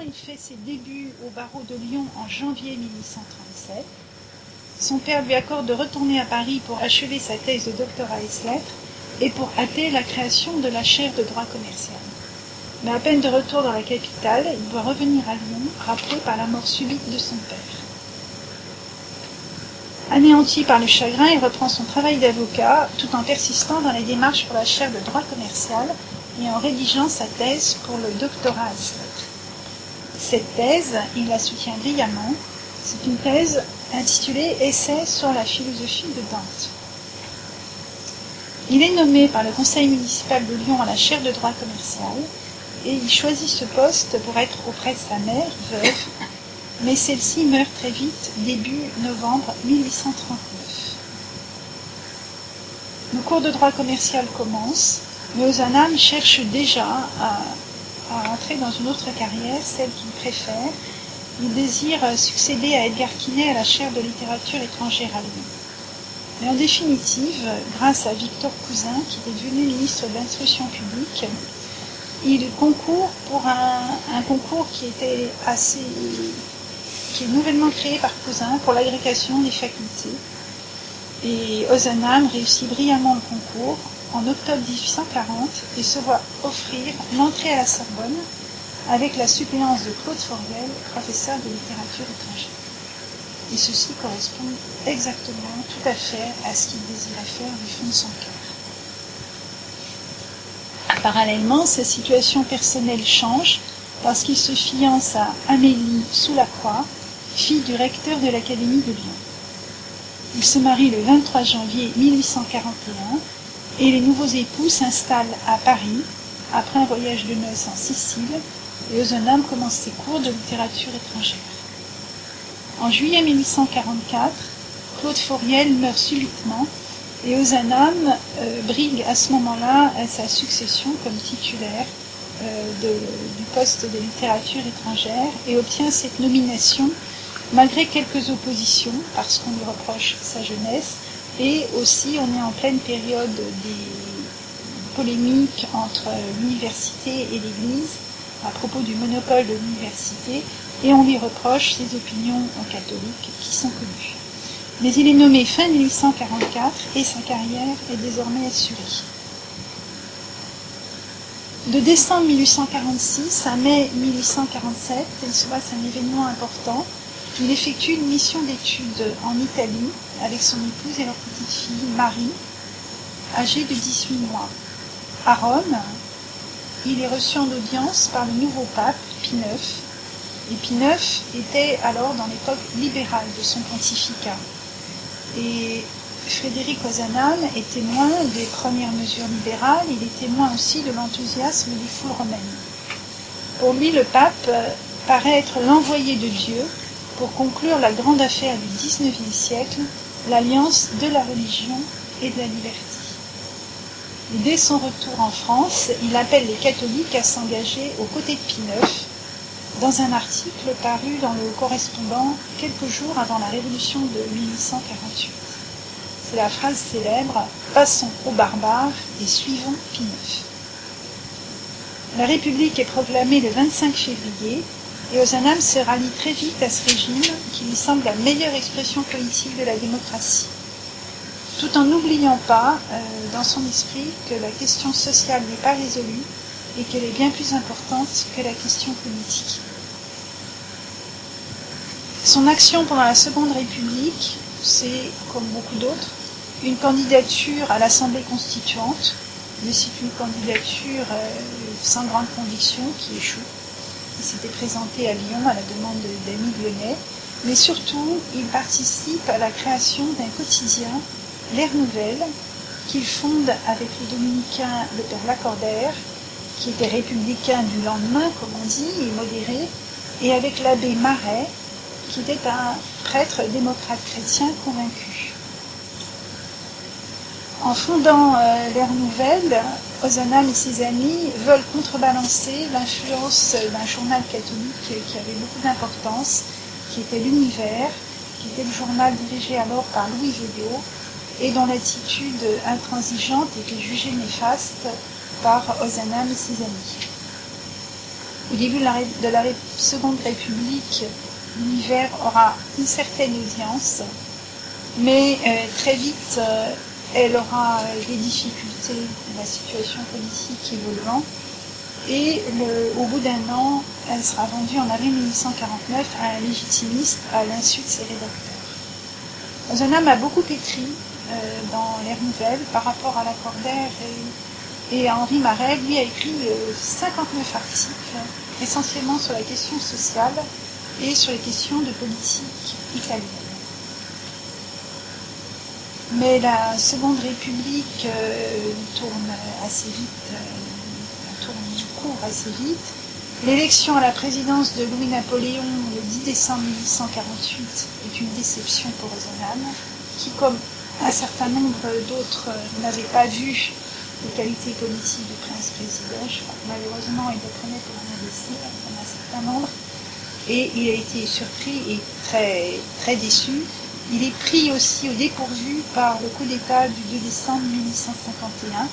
il fait ses débuts au barreau de Lyon en janvier 1837. Son père lui accorde de retourner à Paris pour achever sa thèse de doctorat ès lettres et pour hâter la création de la chaire de droit commercial. Mais à peine de retour dans la capitale, il doit revenir à Lyon, rappelé par la mort subite de son père. Anéanti par le chagrin, il reprend son travail d'avocat tout en persistant dans les démarches pour la chaire de droit commercial et en rédigeant sa thèse pour le doctorat ès lettres. Cette thèse, il la soutient brillamment. C'est une thèse intitulée « Essai sur la philosophie de Dante ». Il est nommé par le conseil municipal de Lyon à la chaire de droit commercial et il choisit ce poste pour être auprès de sa mère, veuve, mais celle-ci meurt très vite, début novembre 1839. Le cours de droit commercial commence, mais Ozanam cherche déjà à entrer dans une autre carrière, celle qu'il préfère. Il désire succéder à Edgar Quinet à la chaire de littérature étrangère à Lyon. Mais en définitive, grâce à Victor Cousin, qui est devenu ministre de l'Instruction publique, il concourt pour un concours qui est nouvellement créé par Cousin pour l'agrégation des facultés. Et Ozanam réussit brillamment le concours en octobre 1840 et se voit offrir l'entrée à la Sorbonne avec la suppléance de Claude Fauriel, professeur de littérature étrangère. Et ceci correspond exactement, tout à fait, à ce qu'il désirait faire du fond de son cœur. Parallèlement, sa situation personnelle change parce qu'il se fiance à Amélie Soulacroix, fille du recteur de l'Académie de Lyon. Il se marie le 23 janvier 1841 et les nouveaux époux s'installent à Paris après un voyage de noces en Sicile et Ozanam commence ses cours de littérature étrangère. En juillet 1844, Claude Fauriel meurt subitement et Ozanam brigue à ce moment-là sa succession comme titulaire du poste de littérature étrangère et obtient cette nomination malgré quelques oppositions parce qu'on lui reproche sa jeunesse et aussi on est en pleine période des polémiques entre l'université et l'Église à propos du monopole de l'université et on lui reproche ses opinions catholiques qui sont connues. Mais il est nommé fin 1844 et sa carrière est désormais assurée. De décembre 1846 à mai 1847, il se passe un événement important. Il effectue une mission d'études en Italie avec son épouse et leur petite fille Marie, âgée de 18 mois. À Rome, il est reçu en audience par le nouveau pape, Pie IX. Et Pie IX était alors dans l'époque libérale de son pontificat. Et Frédéric Ozanam est témoin des premières mesures libérales, il est témoin aussi de l'enthousiasme des foules romaines. Pour lui, le pape paraît être l'envoyé de Dieu pour conclure la grande affaire du XIXe siècle, l'alliance de la religion et de la liberté. Et dès son retour en France, il appelle les catholiques à s'engager aux côtés de Pie IX dans un article paru dans le Correspondant quelques jours avant la Révolution de 1848. C'est la phrase célèbre « Passons aux barbares et suivons Pie IX ». La République est proclamée le 25 février et Ozanam se rallie très vite à ce régime qui lui semble la meilleure expression politique de la démocratie, tout en n'oubliant pas dans son esprit que la question sociale n'est pas résolue et qu'elle est bien plus importante que la question politique. Son action pendant la Seconde République, c'est, comme beaucoup d'autres, une candidature à l'Assemblée constituante, mais c'est une candidature sans grande conviction qui échoue. Il s'était présenté à Lyon à la demande d'Annie Lyonnais, mais surtout, il participe à la création d'un quotidien, l'Ère Nouvelle, qu'il fonde avec le dominicain le père Lacordaire, qui était républicain du lendemain, comme on dit, et modéré, et avec l'abbé Marais, qui était un prêtre démocrate chrétien convaincu. En fondant l'Ère Nouvelle, Ozanam et ses amis veulent contrebalancer l'influence d'un journal catholique qui avait beaucoup d'importance, qui était l'Univers, qui était le journal dirigé alors par Louis Védéau, et dont l'attitude intransigeante était jugée néfaste par Ozanam et ses amis. Au début de la Seconde République, l'univers aura une certaine audience, mais très vite, elle aura des difficultés, la situation politique évoluant, et au bout d'un an, elle sera vendue en avril 1849 à un légitimiste à l'insu de ses rédacteurs. Ozanam a beaucoup écrit dans l'ère nouvelle par rapport à Lacordaire et à Henri Marais. Lui a écrit 59 articles, essentiellement sur la question sociale et sur les questions de politique italienne. Mais la Seconde République tourne assez vite. L'élection à la présidence de Louis-Napoléon le 10 décembre 1848 est une déception pour Ozanam, qui, comme un certain nombre d'autres, n'avait pas vu les qualités politiques du prince-président. Malheureusement, il le prenait pour un imbécile, comme un certain nombre, et il a été surpris et très, très déçu. Il est pris aussi au dépourvu par le coup d'État du 2 décembre 1851.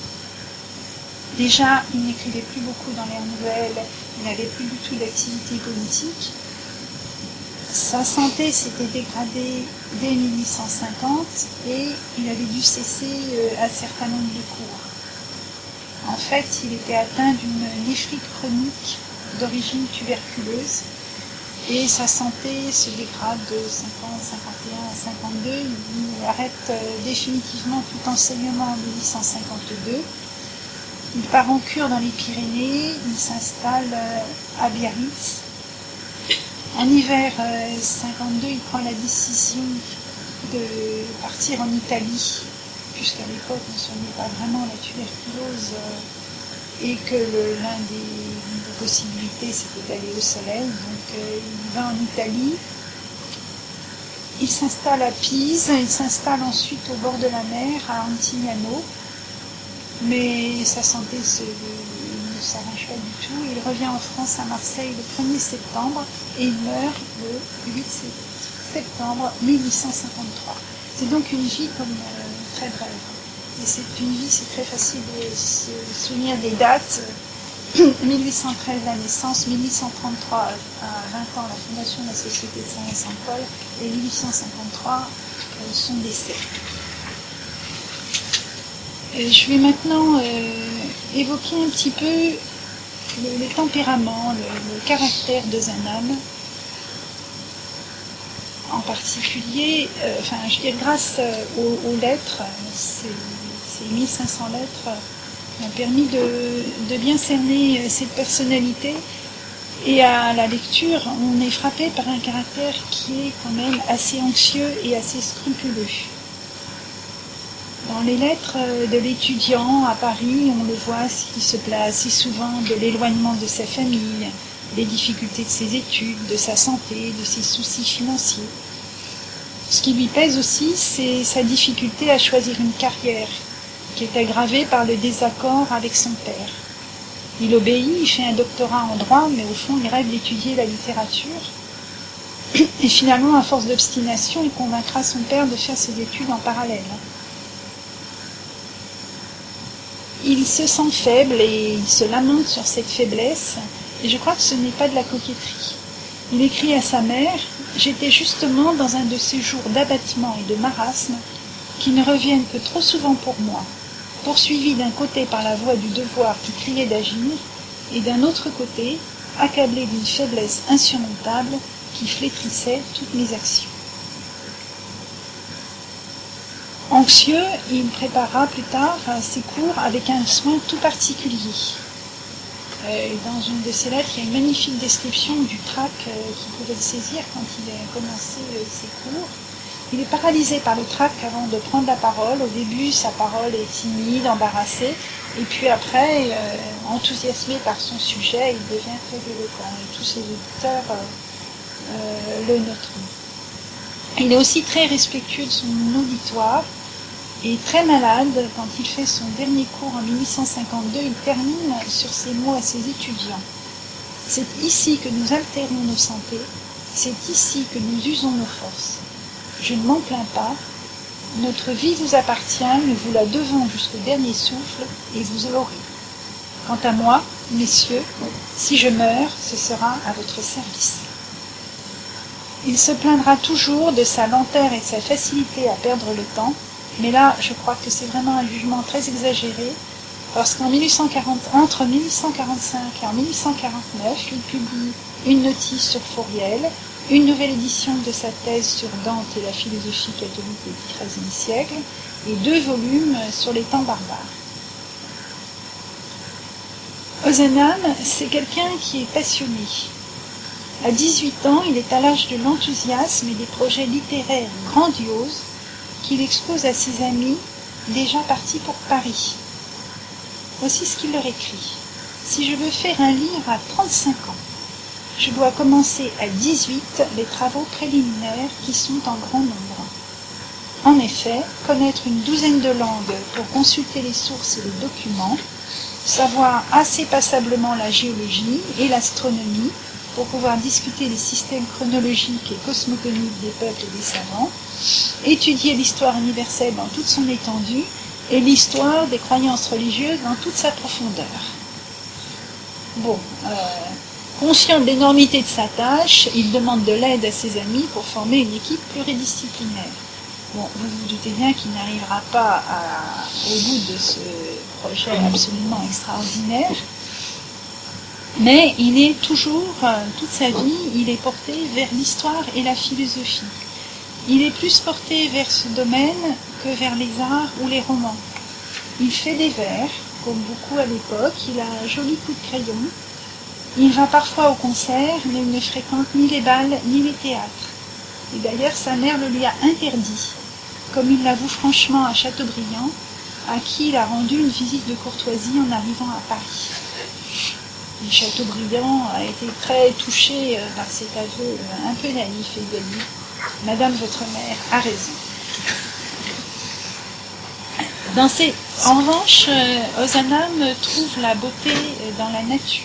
Déjà, il n'écrivait plus beaucoup dans l'ère nouvelle, il n'avait plus du tout d'activité politique. Sa santé s'était dégradée dès 1850 et il avait dû cesser un certain nombre de cours. En fait, il était atteint d'une néphrite chronique d'origine tuberculeuse et sa santé se dégrade de 50, 51 à 52. Il arrête définitivement tout enseignement en 1852. Il part en cure dans les Pyrénées, il s'installe à Biarritz. En hiver 52, il prend la décision de partir en Italie, puisqu'à l'époque on ne soignait pas vraiment la tuberculose et que l'un des possibilités c'était d'aller au soleil. Donc il va en Italie, il s'installe à Pise, il s'installe ensuite au bord de la mer à Antignano. Mais sa santé ne s'arrange pas du tout. Il revient en France à Marseille le 1er septembre et il meurt le 8 septembre 1853. C'est donc une vie comme très brève. Et c'est une vie, c'est très facile de se souvenir des dates. 1813 la naissance, 1833 à 20 ans la fondation de la Société de Saint-Paul et 1853 son décès. Je vais maintenant évoquer un petit peu le tempérament, le caractère d'Ozanam. En particulier, grâce aux lettres, ces 1500 lettres m'ont permis de bien cerner cette personnalité. Et à la lecture, on est frappé par un caractère qui est quand même assez anxieux et assez scrupuleux. Dans les lettres de l'étudiant à Paris, on le voit qui se plaint assez souvent de l'éloignement de sa famille, des difficultés de ses études, de sa santé, de ses soucis financiers. Ce qui lui pèse aussi, c'est sa difficulté à choisir une carrière, qui est aggravée par le désaccord avec son père. Il obéit, il fait un doctorat en droit, mais au fond, il rêve d'étudier la littérature. Et finalement, à force d'obstination, il convaincra son père de faire ses études en parallèle. Il se sent faible et il se lamente sur cette faiblesse, et je crois que ce n'est pas de la coquetterie. Il écrit à sa mère « J'étais justement dans un de ces jours d'abattement et de marasme qui ne reviennent que trop souvent pour moi, poursuivi d'un côté par la voix du devoir qui criait d'agir, et d'un autre côté, accablé d'une faiblesse insurmontable qui flétrissait toutes mes actions. » Anxieux, il préparera plus tard ses cours avec un soin tout particulier. Dans une de ses lettres, il y a une magnifique description du trac qui pouvait le saisir quand il a commencé ses cours. Il est paralysé par le trac avant de prendre la parole. Au début, sa parole est timide, embarrassée, et puis après, enthousiasmé par son sujet, il devient très éloquent, et tous ses auditeurs le noteront. Il est aussi très respectueux de son auditoire, et très malade, quand il fait son dernier cours en 1852, il termine sur ces mots à ses étudiants. « C'est ici que nous altérons nos santé, c'est ici que nous usons nos forces. Je ne m'en plains pas, notre vie vous appartient, nous vous la devons jusqu'au dernier souffle, et vous l'aurez. Quant à moi, Messieurs, si je meurs, ce sera à votre service. Il se plaindra toujours de sa lenteur et de sa facilité à perdre le temps, mais là, je crois que c'est vraiment un jugement très exagéré, parce qu'en entre 1845 et en 1849, il publie une notice sur Fouriel, une nouvelle édition de sa thèse sur Dante et la philosophie catholique du XIIIe siècle, et 2 volumes sur les temps barbares. Ozanam, c'est quelqu'un qui est passionné. À 18 ans, il est à l'âge de l'enthousiasme et des projets littéraires grandioses qu'il expose à ses amis déjà partis pour Paris. Voici ce qu'il leur écrit. « Si je veux faire un livre à 35 ans, je dois commencer à 18 les travaux préliminaires qui sont en grand nombre. En effet, connaître une douzaine de langues pour consulter les sources et les documents, savoir assez passablement la géologie et l'astronomie pour pouvoir discuter les systèmes chronologiques et cosmogoniques des peuples et des savants, étudier l'histoire universelle dans toute son étendue et l'histoire des croyances religieuses dans toute sa profondeur. » Bon, conscient de l'énormité de sa tâche, il demande de l'aide à ses amis pour former une équipe pluridisciplinaire. Bon, vous vous doutez bien qu'il n'arrivera pas au bout de ce projet absolument extraordinaire, mais il est toujours, toute sa vie, il est porté vers l'histoire et la philosophie. Il est plus porté vers ce domaine que vers les arts ou les romans. Il fait des vers, comme beaucoup à l'époque, il a un joli coup de crayon. Il va parfois au concert, mais il ne fréquente ni les bals ni les théâtres. Et d'ailleurs, sa mère le lui a interdit, comme il l'avoue franchement à Chateaubriand, à qui il a rendu une visite de courtoisie en arrivant à Paris. Et Chateaubriand a été très touché par cet aveu un peu naïf et il a dit « Madame, votre mère a raison ». En revanche, Ozanam trouve la beauté dans la nature.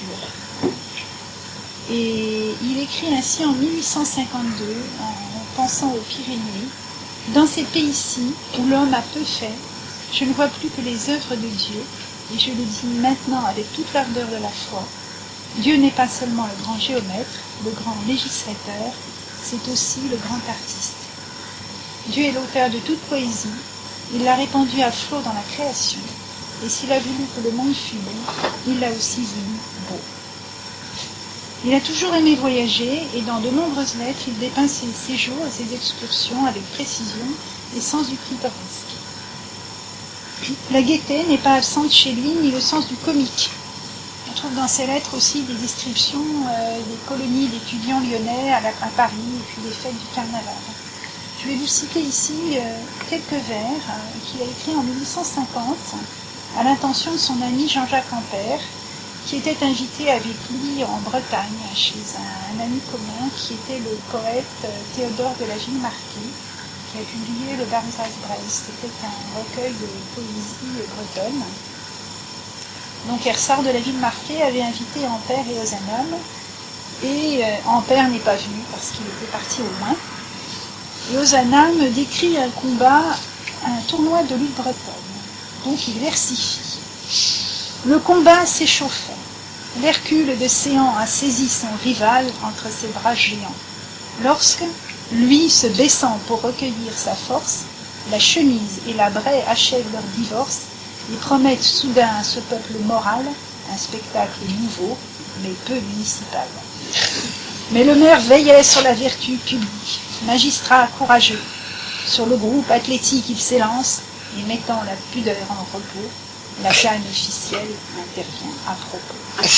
Et il écrit ainsi en 1852, en pensant aux Pyrénées, « Dans ces pays-ci, où l'homme a peu fait, je ne vois plus que les œuvres de Dieu, et je le dis maintenant avec toute l'ardeur de la foi. Dieu n'est pas seulement le grand géomètre, le grand législateur, c'est aussi le grand artiste. Dieu est l'auteur de toute poésie, il l'a répandue à flot dans la création, et s'il a voulu que le monde fût beau, il l'a aussi voulu beau. » Il a toujours aimé voyager, et dans de nombreuses lettres, il dépeint ses séjours et ses excursions avec précision et sens du pittoresque. La gaieté n'est pas absente chez lui, ni le sens du comique. On trouve dans ses lettres aussi des descriptions des colonies d'étudiants lyonnais à Paris, et puis des fêtes du carnaval. Je vais vous citer ici quelques vers qu'il a écrits en 1850 à l'intention de son ami Jean-Jacques Ampère, qui était invité avec lui en Bretagne chez un ami commun qui était le poète Théodore de la Villemarqué, qui a publié le Barzaz-Brest. C'était un recueil de poésie bretonne. Donc Ersard de la Villemarqué avait invité Ampère et Ozanam, et Ampère n'est pas venu parce qu'il était parti au loin. Et Ozanam décrit un combat, un tournoi de lutte bretonne. Donc il versifie. Le combat s'échauffait. L'Hercule de Séan a saisi son rival entre ses bras géants. Lorsque, lui se baissant pour recueillir sa force, la chemise et la braie achèvent leur divorce et promettent soudain à ce peuple moral un spectacle nouveau, mais peu municipal. Mais le maire veillait sur la vertu publique, magistrat courageux. Sur le groupe athlétique il s'élance, et mettant la pudeur en repos, la canne officielle intervient à propos.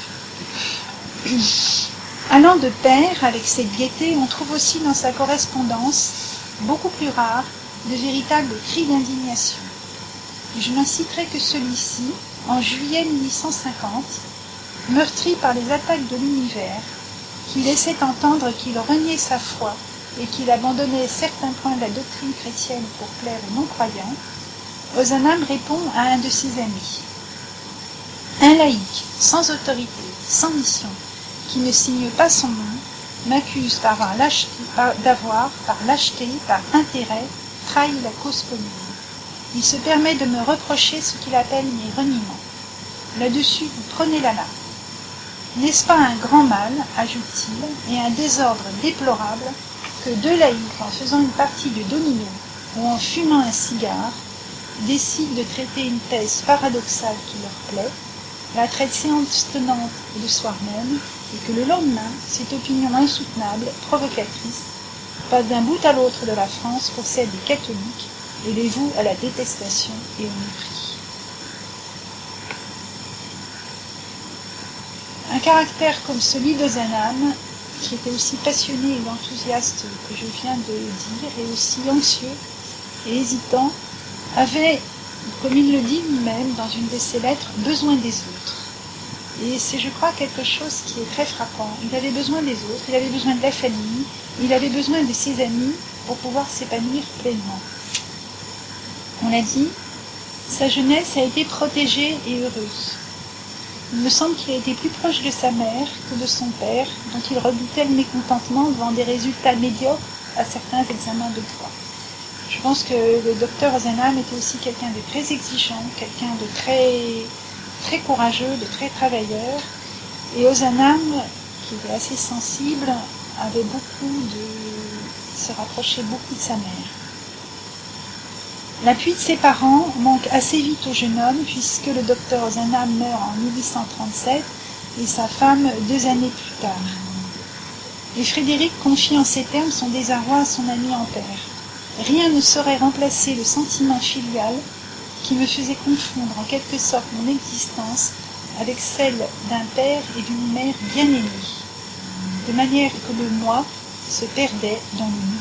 Allant de pair avec cette gaieté, on trouve aussi dans sa correspondance, beaucoup plus rare, de véritables cris d'indignation. Je n'en citerai que celui-ci, en juillet 1850, meurtri par les attaques de l'univers, qui laissait entendre qu'il reniait sa foi et qu'il abandonnait certains points de la doctrine chrétienne pour plaire aux non-croyants, Ozanam répond à un de ses amis. Un laïc, sans autorité, sans mission, qui ne signe pas son nom, m'accuse d'avoir, par lâcheté, par intérêt, trahi la cause commune. Il se permet de me reprocher ce qu'il appelle mes reniements. Là-dessus, vous prenez l'alarme. N'est-ce pas un grand mal, ajoute-t-il, et un désordre déplorable que deux laïcs, en faisant une partie de domino ou en fumant un cigare, décident de traiter une thèse paradoxale qui leur plaît, la traitent séance tenante le soir même, et que le lendemain, cette opinion insoutenable, provocatrice, passe d'un bout à l'autre de la France pour celle des catholiques et les voue à la détestation et au mépris. Un caractère comme celui d'Ozanam, qui était aussi passionné et enthousiaste que je viens de le dire, et aussi anxieux et hésitant, avait, comme il le dit lui-même dans une de ses lettres, besoin des autres. Et c'est, je crois, quelque chose qui est très frappant. Il avait besoin des autres, il avait besoin de la famille, il avait besoin de ses amis pour pouvoir s'épanouir pleinement. On l'a dit, sa jeunesse a été protégée et heureuse. Il me semble qu'il a été plus proche de sa mère que de son père, dont il redoutait le mécontentement devant des résultats médiocres à certains examens de droit. Je pense que le docteur Ozanam était aussi quelqu'un de très exigeant, quelqu'un de très courageux, de très travailleur. Et Ozanam, qui était assez sensible, se rapprochait beaucoup de sa mère. L'appui de ses parents manque assez vite au jeune homme, puisque le docteur Ozanam meurt en 1837 et sa femme 2 années plus tard. Et Frédéric confie en ces termes son désarroi à son ami en père. Rien ne saurait remplacer le sentiment filial qui me faisait confondre en quelque sorte mon existence avec celle d'un père et d'une mère bien aimés, de manière que le moi se perdait dans le nous.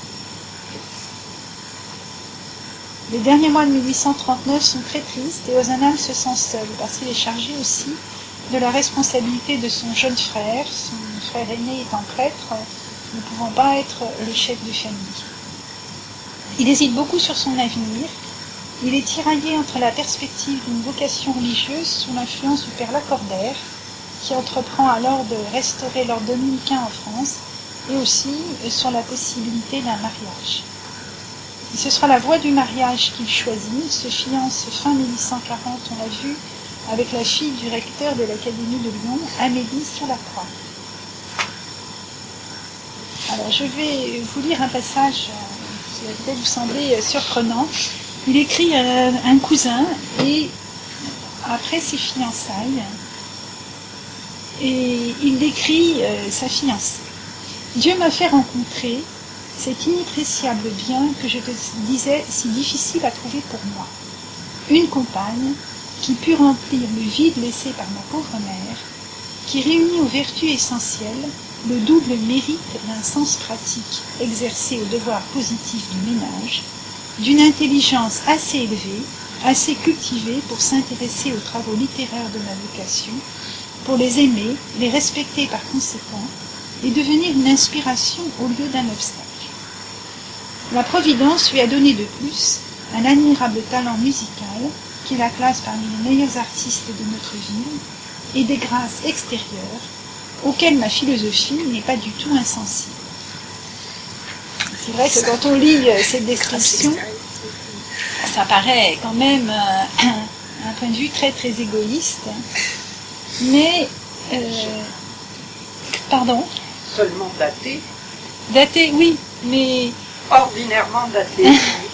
Les derniers mois de 1839 sont très tristes et Ozanam se sent seul parce qu'il est chargé aussi de la responsabilité de son jeune frère, son frère aîné étant prêtre, ne pouvant pas être le chef de famille. Il hésite beaucoup sur son avenir. Il est tiraillé entre la perspective d'une vocation religieuse sous l'influence du père Lacordaire, qui entreprend alors de restaurer l'ordre dominicain en France, et aussi sur la possibilité d'un mariage. Et ce sera la voie du mariage qu'il choisit. Il se fiance fin 1840, on l'a vu, avec la fille du recteur de l'Académie de Lyon, Amélie Soulacroix. Alors je vais vous lire un passage qui va peut-être vous sembler surprenant. Il écrit à un cousin et après ses fiançailles, et il décrit sa fiancée. Dieu m'a fait rencontrer cet inappréciable bien que je te disais si difficile à trouver pour moi. Une compagne qui put remplir le vide laissé par ma pauvre mère, qui réunit aux vertus essentielles le double mérite d'un sens pratique exercé au devoir positif du ménage, d'une intelligence assez élevée, assez cultivée pour s'intéresser aux travaux littéraires de ma vocation, pour les aimer, les respecter par conséquent, et devenir une inspiration au lieu d'un obstacle. La Providence lui a donné de plus un admirable talent musical qui la classe parmi les meilleurs artistes de notre ville et des grâces extérieures auxquelles ma philosophie n'est pas du tout insensible. C'est vrai que quand on lit cette description, ça paraît quand même un point de vue très très égoïste, mais pardon. Seulement daté. Daté, oui, mais ordinairement daté.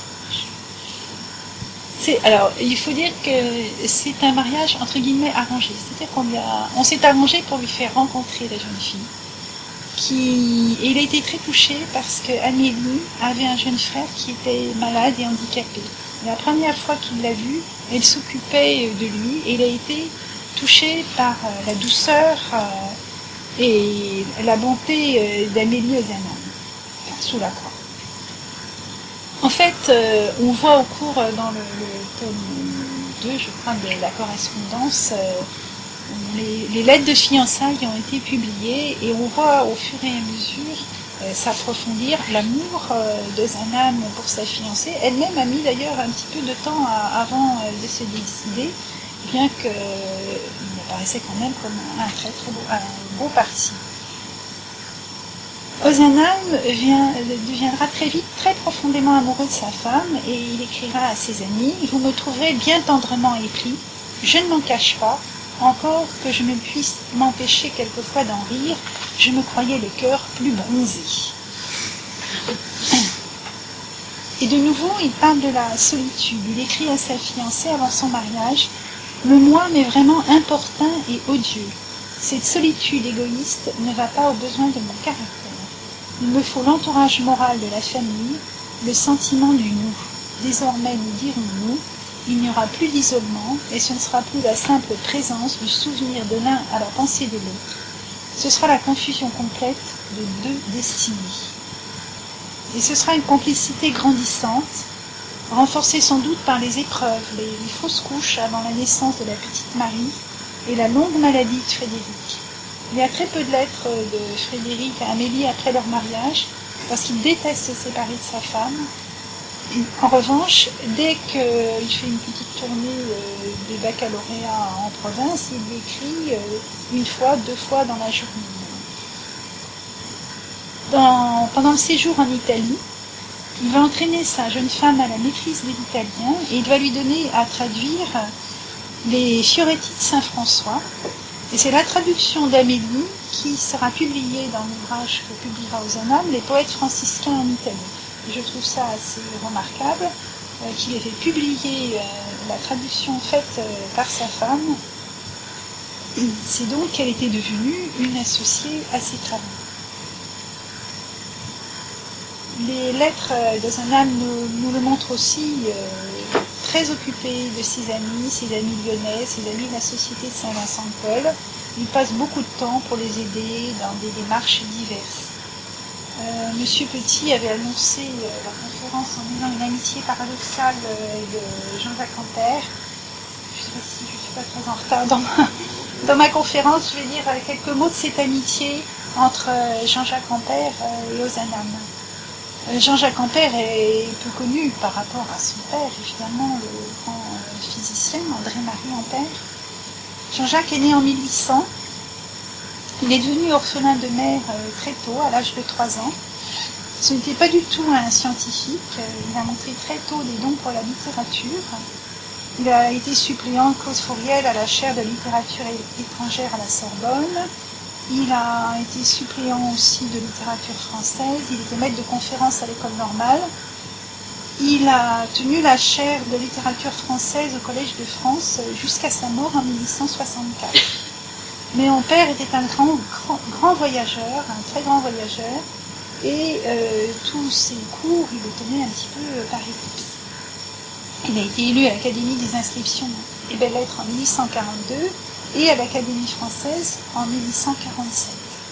Alors, il faut dire que c'est un mariage entre guillemets arrangé. C'est-à-dire on s'est arrangé pour lui faire rencontrer la jeune fille. Et il a été très touché parce que Amélie avait un jeune frère qui était malade et handicapé. La première fois qu'il l'a vu, elle s'occupait de lui et il a été touché par la douceur et la bonté d'Amélie Ozanam, sous la croix. En fait, on voit au cours, dans le tome 2, je crois, de la correspondance, les lettres de fiançailles ont été publiées et on voit au fur et à mesure s'approfondir l'amour d'Ozanam pour sa fiancée. Elle-même a mis d'ailleurs un petit peu de temps avant de se décider, bien qu'il apparaissait quand même comme un beau parti. Ozanam deviendra très vite très profondément amoureux de sa femme et il écrira à ses amis « Vous me trouverez bien tendrement épris, je ne m'en cache pas, Encore que je ne puisse m'empêcher quelquefois d'en rire, je me croyais le cœur plus brisé. Et de nouveau, il parle de la solitude. Il écrit à sa fiancée avant son mariage, « Le moi m'est vraiment importun et odieux. Cette solitude égoïste ne va pas aux besoins de mon caractère. Il me faut l'entourage moral de la famille, le sentiment du nous. Désormais, nous dirons nous, il n'y aura plus d'isolement et ce ne sera plus la simple présence du souvenir de l'un à la pensée de l'autre. Ce sera la confusion complète de deux destinées. Et ce sera une complicité grandissante, renforcée sans doute par les épreuves, les fausses couches avant la naissance de la petite Marie et la longue maladie de Frédéric. Il y a très peu de lettres de Frédéric à Amélie après leur mariage, parce qu'il déteste se séparer de sa femme. En revanche, dès qu'il fait une petite tournée des baccalauréats en province, il lui écrit une fois, 2 fois dans la journée. Pendant le séjour en Italie, il va entraîner sa jeune femme à la maîtrise de l'italien et il va lui donner à traduire les Fioretti de Saint-François. Et c'est la traduction d'Amélie qui sera publiée dans l'ouvrage que publiera Ozanam, Les poètes franciscains en Italie. Et je trouve ça assez remarquable qu'il ait fait publier la traduction faite par sa femme. C'est donc qu'elle était devenue une associée à ses travaux. Les lettres d'Ozanam nous le montrent aussi très occupé de ses amis lyonnais, ses amis de la Société de Saint-Vincent-de-Paul. Il passe beaucoup de temps pour les aider dans des démarches diverses. Monsieur Petit avait annoncé la conférence en mêlant une amitié paradoxale de Jean-Jacques Ampère. Je ne sais pas si je ne suis pas très en retard dans ma conférence, je vais dire quelques mots de cette amitié entre Jean-Jacques Ampère et Ozanam. Jean-Jacques Ampère est peu connu par rapport à son père, évidemment, le grand physicien, André-Marie Ampère. Jean-Jacques est né en 1800. Il est devenu orphelin de mère très tôt, à l'âge de 3 ans. Ce n'était pas du tout un scientifique. Il a montré très tôt des dons pour la littérature. Il a été suppléant Claude Fouriel à la chaire de littérature étrangère à la Sorbonne. Il a été suppléant aussi de littérature française. Il était maître de conférences à l'école normale. Il a tenu la chaire de littérature française au Collège de France jusqu'à sa mort en 1864. Mais Ampère était un grand voyageur, un très grand voyageur, et tous ses cours, il les tenait un petit peu par équipe. Il a été élu à l'Académie des inscriptions et belles-lettres en 1842 et à l'Académie française en 1847.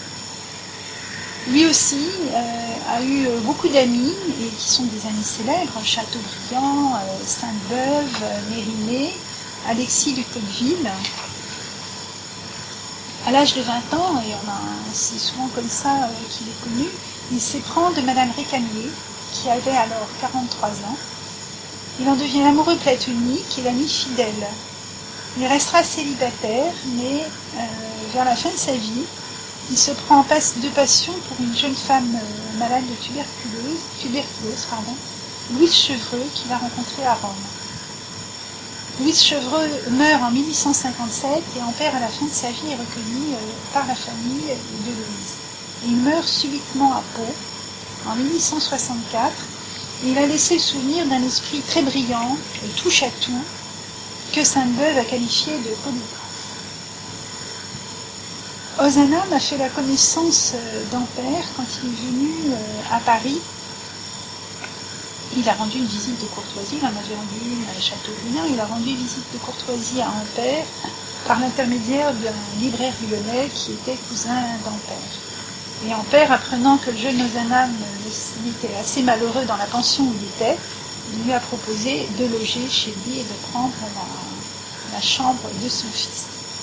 Lui aussi a eu beaucoup d'amis, et qui sont des amis célèbres, Chateaubriand, Sainte-Beuve, Mérimée, Alexis de Tocqueville. À l'âge de 20 ans, et c'est souvent comme ça qu'il est connu, il s'éprend de Madame Récamier, qui avait alors 43 ans. Il en devient amoureux platonique et l'ami fidèle. Il restera célibataire, mais vers la fin de sa vie, il se prend de passion pour une jeune femme malade de tuberculose, Louise Chevreux, qu'il a rencontrée à Rome. Louise Chevreux meurt en 1857 et Ampère, à la fin de sa vie, est recueilli par la famille de Louise. Il meurt subitement à Pau en 1864 et il a laissé le souvenir d'un esprit très brillant, touche à tout, que Sainte-Beuve a qualifié de polygraphe. Ozanam a fait la connaissance d'Ampère quand il est venu à Paris. Il a rendu une visite de courtoisie, il en avait rendu une à Châteaubriand, il a rendu une visite de courtoisie à Ampère par l'intermédiaire d'un libraire lyonnais qui était cousin d'Ampère. Et Ampère, apprenant que le jeune Ozanam était assez malheureux dans la pension où il était, il lui a proposé de loger chez lui et de prendre la chambre de son fils.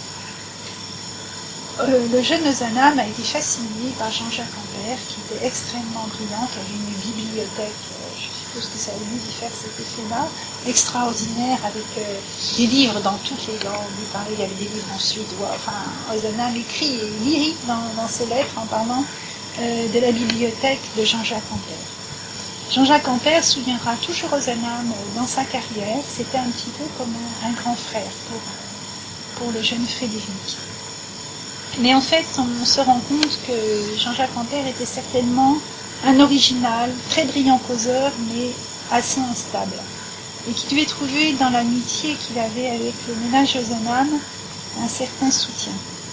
Le jeune Ozanam a été fasciné par Jean-Jacques Ampère, qui était extrêmement brillant, qui avait une bibliothèque, je suppose que ça a dû lui faire cet effet-là, extraordinaire, avec des livres dans toutes les langues. Il y avait des livres en suédois. Enfin, Ozanam écrit et lyrique dans ses lettres en parlant de la bibliothèque de Jean-Jacques Ampère. Jean-Jacques Ampère souviendra toujours Ozanam dans sa carrière. C'était un petit peu comme un grand frère pour pour le jeune Frédéric. Mais en fait, on se rend compte que Jean-Jacques Ampère était certainement un original, très brillant causeur, mais assez instable. Et qui devait trouver dans l'amitié qu'il avait avec le ménage Ozanam un certain soutien.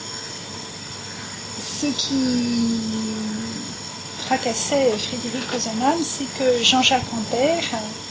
Ce qui tracassait Frédéric Ozanam, c'est que Jean-Jacques Ampère,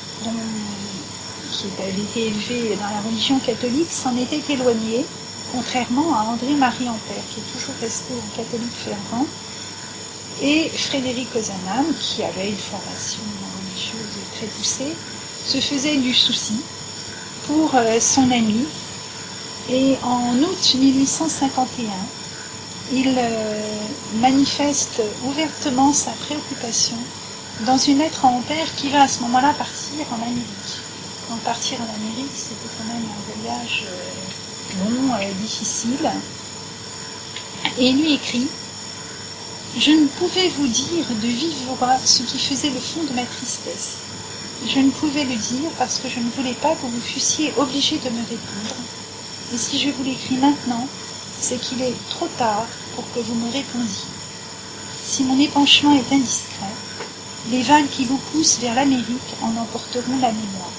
qui avait été élevé dans la religion catholique, s'en était éloigné, contrairement à André-Marie Ampère, qui est toujours resté un catholique fervent, et Frédéric Ozanam, qui avait une formation religieuse très poussée, se faisait du souci pour son ami. Et en août 1851, il manifeste ouvertement sa préoccupation dans une lettre à Ampère qui va à ce moment-là partir en Amérique. Donc partir en Amérique, c'était quand même un voyage long, difficile. Et il lui écrit « Je ne pouvais vous dire de vive voix ce qui faisait le fond de ma tristesse. Je ne pouvais le dire parce que je ne voulais pas que vous fussiez obligé de me répondre. Et si je vous l'écris maintenant, c'est qu'il est trop tard pour que vous me répondiez. Si mon épanchement est indiscret, les vagues qui vous poussent vers l'Amérique en emporteront la mémoire.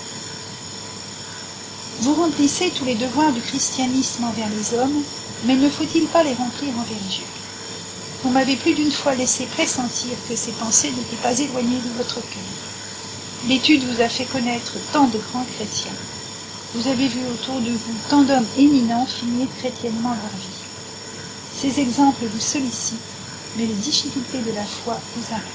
Vous remplissez tous les devoirs du christianisme envers les hommes, mais ne faut-il pas les remplir envers Dieu? Vous m'avez plus d'une fois laissé pressentir que ces pensées n'étaient pas éloignées de votre cœur. L'étude vous a fait connaître tant de grands chrétiens. Vous avez vu autour de vous tant d'hommes éminents finir chrétiennement leur vie. Ces exemples vous sollicitent, mais les difficultés de la foi vous arrêtent.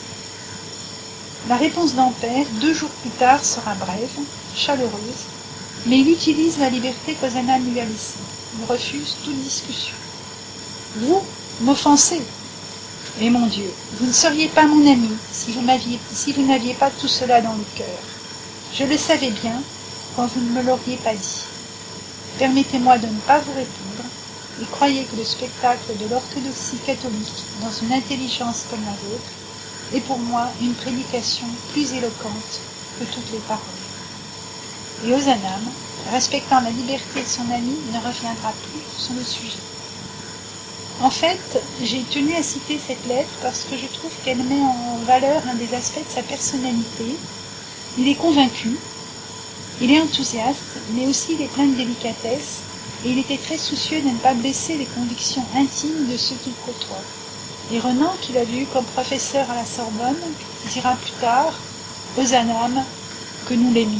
La réponse d'Ampère, 2 jours plus tard, sera brève, chaleureuse, mais il utilise la liberté qu'Ozanam lui a laissée. Il refuse toute discussion. Vous m'offensez. Mais mon Dieu, vous ne seriez pas mon ami si vous n'aviez pas tout cela dans le cœur. Je le savais bien quand vous ne me l'auriez pas dit. Permettez-moi de ne pas vous répondre et croyez que le spectacle de l'orthodoxie catholique dans une intelligence comme la vôtre est pour moi une prédication plus éloquente que toutes les paroles. Et Ozanam, respectant la liberté de son ami, ne reviendra plus sur le sujet. En fait, j'ai tenu à citer cette lettre parce que je trouve qu'elle met en valeur un des aspects de sa personnalité. Il est convaincu, il est enthousiaste, mais aussi il est plein de délicatesse, et il était très soucieux de ne pas blesser les convictions intimes de ceux qu'il côtoie. Et Renan, qu'il avait eu comme professeur à la Sorbonne, dira plus tard, Ozanam, que nous l'aimions.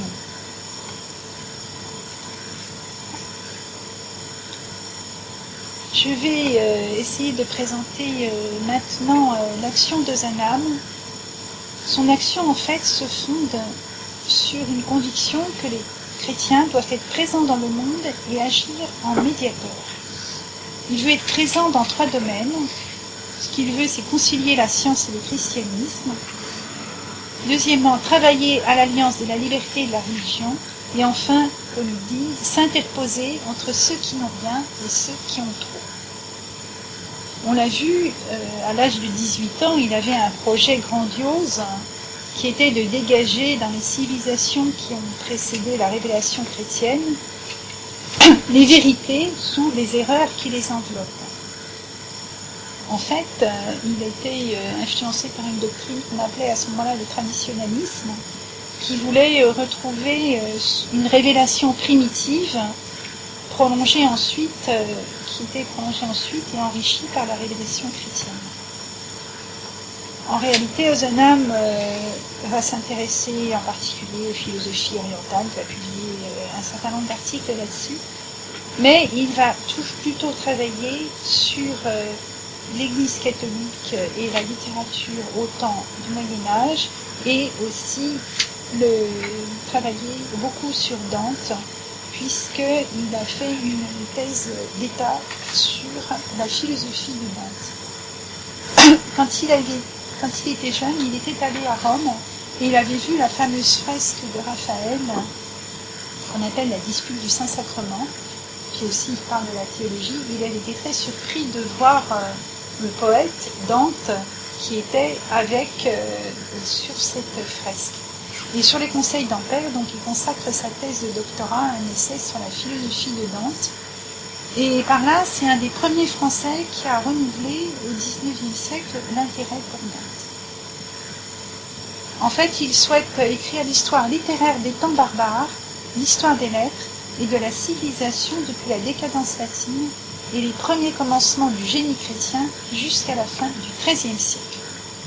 Je vais essayer de présenter maintenant l'action d'Ozanam. Son action, en fait, se fonde sur une conviction que les chrétiens doivent être présents dans le monde et agir en médiateur. Il veut être présent dans 3 domaines. Ce qu'il veut, c'est concilier la science et le christianisme. Deuxièmement, travailler à l'alliance de la liberté et de la religion. Et enfin, comme il dit, s'interposer entre ceux qui n'ont rien et ceux qui ont trop. On l'a vu, à l'âge de 18 ans, il avait un projet grandiose qui était de dégager dans les civilisations qui ont précédé la révélation chrétienne les vérités sous les erreurs qui les enveloppent. En fait, il a été influencé par une doctrine qu'on appelait à ce moment-là le traditionnalisme, qui voulait retrouver une révélation primitive prolongée ensuite, qui était prolongée ensuite et enrichie par la révélation chrétienne. En réalité, Ozanam va s'intéresser en particulier aux philosophies orientales, il va publier un certain nombre d'articles là-dessus, mais il va plutôt travailler sur l'Église catholique et la littérature au temps du Moyen-Âge, et aussi travailler beaucoup sur Dante, puisqu'il a fait une thèse d'État sur la philosophie de Dante. Quand il était jeune, il était allé à Rome et il avait vu la fameuse fresque de Raphaël, qu'on appelle la dispute du Saint-Sacrement, qui aussi parle de la théologie. Il avait été très surpris de voir le poète Dante qui était sur cette fresque. Et sur les conseils d'Ampère, donc il consacre sa thèse de doctorat à un essai sur la philosophie de Dante. Et par là, c'est un des premiers Français qui a renouvelé au XIXe siècle l'intérêt pour Dante. En fait, il souhaite écrire l'histoire littéraire des temps barbares, l'histoire des lettres et de la civilisation depuis la décadence latine et les premiers commencements du génie chrétien jusqu'à la fin du XIIIe siècle.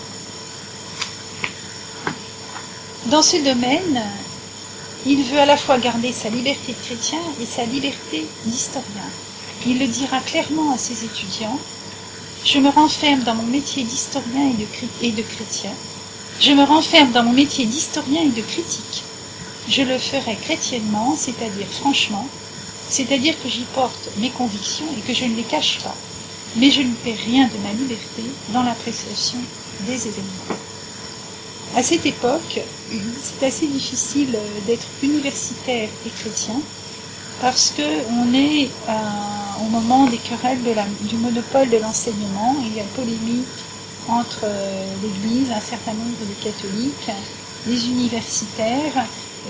Dans ce domaine, il veut à la fois garder sa liberté de chrétien et sa liberté d'historien. Il le dira clairement à ses étudiants: « Je me renferme dans mon métier d'historien et de chrétien. Je me renferme dans mon métier d'historien et de critique. Je le ferai chrétiennement, c'est-à-dire franchement, c'est-à-dire que j'y porte mes convictions et que je ne les cache pas, mais je ne perds rien de ma liberté dans l'appréciation des événements. » À cette époque, c'est assez difficile d'être universitaire et chrétien parce qu'on est au moment des querelles du monopole de l'enseignement. Il y a polémique entre l'Église, un certain nombre de catholiques, les universitaires,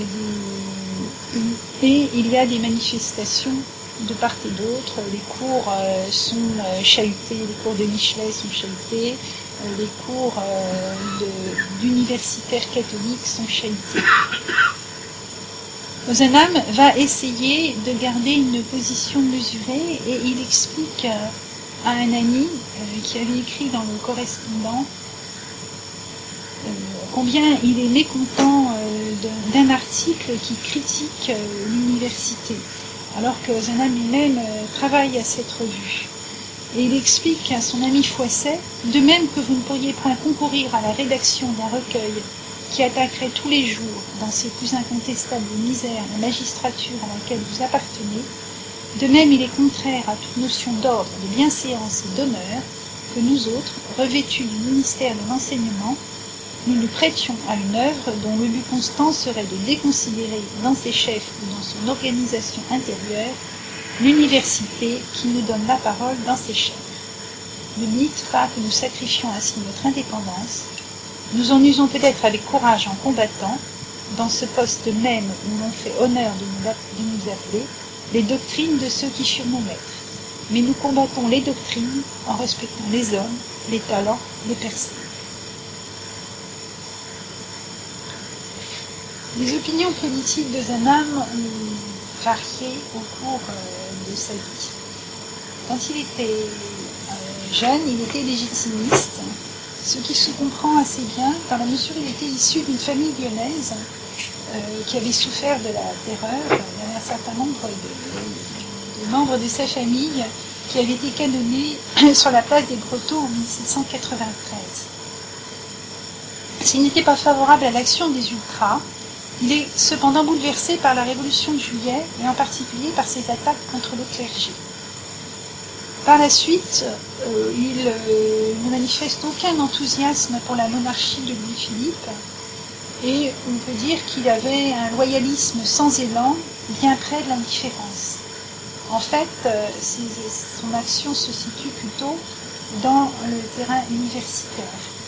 et il y a des manifestations de part et d'autre. Les cours sont chahutés, les cours de Michelet sont chahutés, les cours d'universitaires catholiques sont chahutés. Ozanam va essayer de garder une position mesurée et il explique à un ami qui avait écrit dans le correspondant combien il est mécontent d'un article qui critique l'université, alors que Ozanam lui-même travaille à cette revue. Et il explique à son ami Fouesset: « De même que vous ne pourriez point concourir à la rédaction d'un recueil qui attaquerait tous les jours, dans ses plus incontestables misères, la magistrature à laquelle vous appartenez, de même il est contraire à toute notion d'ordre, de bienséance et d'honneur que nous autres, revêtus du ministère de l'enseignement, nous nous prêtions à une œuvre dont le but constant serait de déconsidérer dans ses chefs ou dans son organisation intérieure l'université qui nous donne la parole dans ses chairs. Ne dites pas que nous sacrifions ainsi notre indépendance. Nous en usons peut-être avec courage en combattant, dans ce poste même où l'on fait honneur de nous appeler, les doctrines de ceux qui furent nos maîtres. Mais nous combattons les doctrines en respectant les hommes, les talents, les personnes. » Les opinions politiques d'Ozanam ont varié au cours de sa vie. Quand il était jeune, il était légitimiste, ce qui se comprend assez bien dans la mesure où il était issu d'une famille lyonnaise qui avait souffert de la terreur. Il y avait un certain nombre de membres de sa famille qui avaient été canonnés sur la place des Grottos en 1793. S'il n'était pas favorable à l'action des ultras, il est cependant bouleversé par la Révolution de Juillet et en particulier par ses attaques contre le clergé. Par la suite, il ne manifeste aucun enthousiasme pour la monarchie de Louis-Philippe et on peut dire qu'il avait un loyalisme sans élan, bien près de l'indifférence. En fait, son action se situe plutôt dans le terrain universitaire.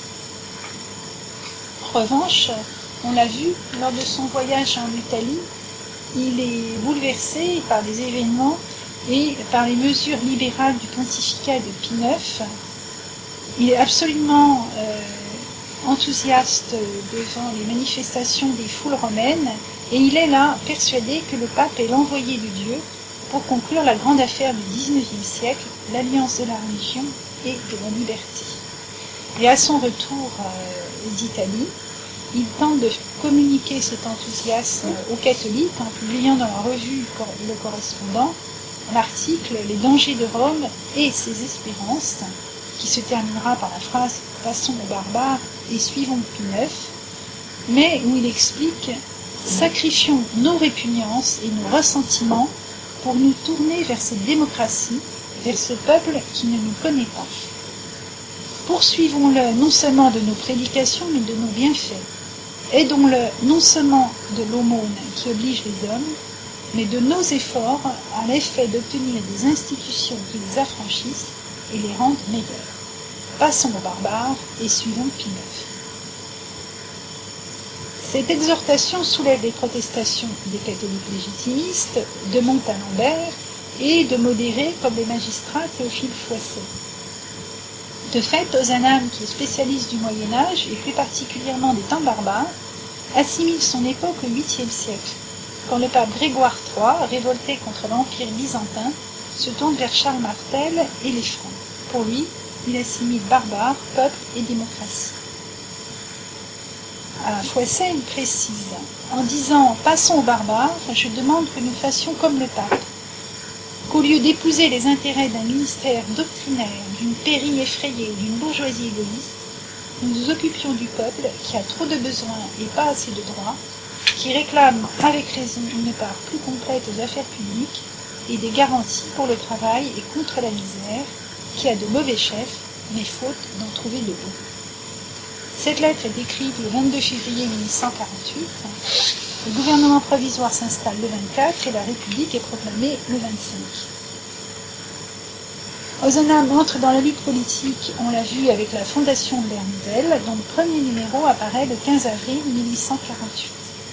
En revanche, on l'a vu, lors de son voyage en Italie, il est bouleversé par des événements et par les mesures libérales du pontificat de Pie IX. Il est absolument enthousiaste devant les manifestations des foules romaines et il est là persuadé que le pape est l'envoyé de Dieu pour conclure la grande affaire du XIXe siècle, l'alliance de la religion et de la liberté. Et à son retour d'Italie, il tente de communiquer cet enthousiasme aux catholiques en publiant dans la revue Le Correspondant l'article « Les dangers de Rome et ses espérances » qui se terminera par la phrase « Passons aux barbares et suivons Pie IX », mais où il explique « Sacrifions nos répugnances et nos ressentiments pour nous tourner vers cette démocratie, vers ce peuple qui ne nous connaît pas. Poursuivons-le non seulement de nos prédications, mais de nos bienfaits. Aidons-le non seulement de l'aumône qui oblige les hommes, mais de nos efforts à l'effet d'obtenir des institutions qui les affranchissent et les rendent meilleurs. Passons aux barbares et suivons Pie IX. » Cette exhortation soulève les protestations des catholiques légitimistes de Montalembert et de modérés comme les magistrats Théophile Fouasset. De fait, Ozanam, qui est spécialiste du Moyen-Âge, et plus particulièrement des temps barbares, assimile son époque au 8e siècle, quand le pape Grégoire III, révolté contre l'Empire byzantin, se tourne vers Charles Martel et les Francs. Pour lui, il assimile barbare, peuple et démocratie. À Fouasset, il précise, en disant « Passons aux barbares, je demande que nous fassions comme le pape, qu'au lieu d'épouser les intérêts d'un ministère doctrinaire, d'une pairie effrayée, d'une bourgeoisie égoïste, nous nous occupions du peuple qui a trop de besoins et pas assez de droits, qui réclame avec raison une part plus complète aux affaires publiques et des garanties pour le travail et contre la misère, qui a de mauvais chefs, mais faute d'en trouver de bons. » Cette lettre est écrite le 22 février 1848. Le gouvernement provisoire s'installe le 24 et la République est proclamée le 25. Ozanam entre dans la lutte politique, on l'a vu avec la fondation de l'Ère Nouvelle, dont le premier numéro apparaît le 15 avril 1848.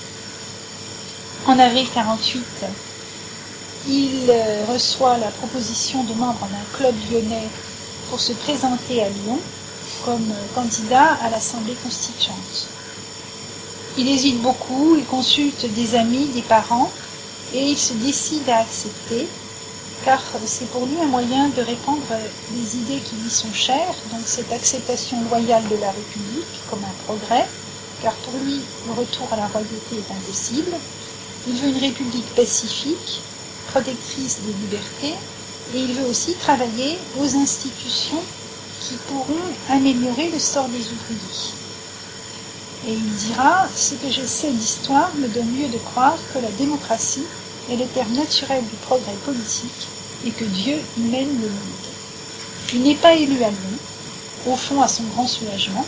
En avril 1948, il reçoit la proposition de membre d'un club lyonnais pour se présenter à Lyon comme candidat à l'Assemblée constituante. Il hésite beaucoup, il consulte des amis, des parents, et il se décide à accepter, car c'est pour lui un moyen de répandre les idées qui lui sont chères, donc cette acceptation loyale de la République comme un progrès, car pour lui, le retour à la royauté est impossible. Il veut une République pacifique, protectrice des libertés, et il veut aussi travailler aux institutions qui pourront améliorer le sort des ouvriers. Et il dira « Ce que je sais d'histoire me donne lieu de croire que la démocratie est le terme naturel du progrès politique et que Dieu y mène le monde. » Il n'est pas élu à Lyon, au fond à son grand soulagement.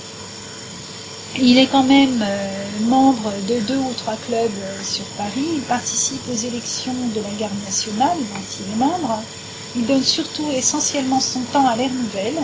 Il est quand même membre de 2 ou 3 clubs sur Paris. Il participe aux élections de la Garde nationale, dont il est membre. Il donne surtout essentiellement son temps à l'Ère Nouvelle.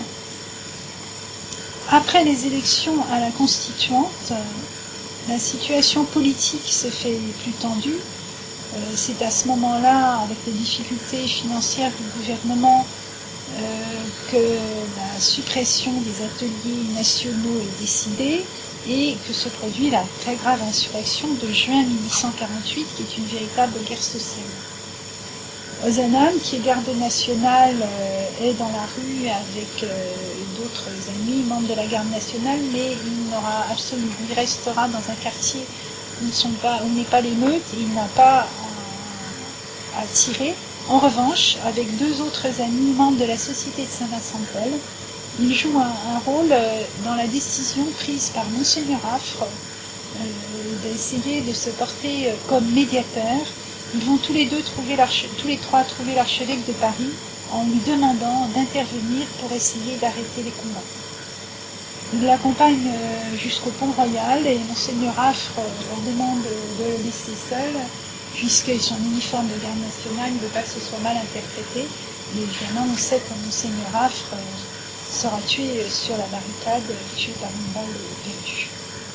Après les élections à la Constituante, la situation politique se fait plus tendue. C'est à ce moment-là, avec les difficultés financières du gouvernement, que la suppression des ateliers nationaux est décidée et que se produit la très grave insurrection de juin 1848, qui est une véritable guerre sociale. Ozanam, qui est garde nationale, est dans la rue avec d'autres amis, membres de la garde nationale, mais il restera dans un quartier où n'est pas l'émeute et il n'a pas à tirer. En revanche, avec 2 autres amis, membres de la Société de Saint-Vincent-de-Paul, il joue un rôle dans la décision prise par Monseigneur Affre d'essayer de se porter comme médiateur. Ils vont tous les 3 trouver l'archevêque de Paris en lui demandant d'intervenir pour essayer d'arrêter les combats. Il l'accompagne jusqu'au Pont-Royal et Monseigneur Affre leur demande de le laisser seul, puisque son uniforme de garde nationale ne veut pas que ce soit mal interprété. Mais évidemment, on sait que Monseigneur Affre sera tué sur la barricade, tué par une balle perdue.